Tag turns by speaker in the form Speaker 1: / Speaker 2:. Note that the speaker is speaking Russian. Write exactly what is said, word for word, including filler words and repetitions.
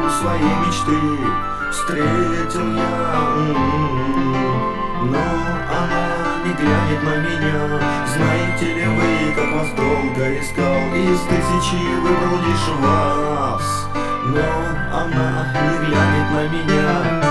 Speaker 1: своей мечты встретил я, но она не глянет на меня. Знаете ли вы, как вас долго искал, из тысячи выбрал лишь вас, но она не глянет на меня.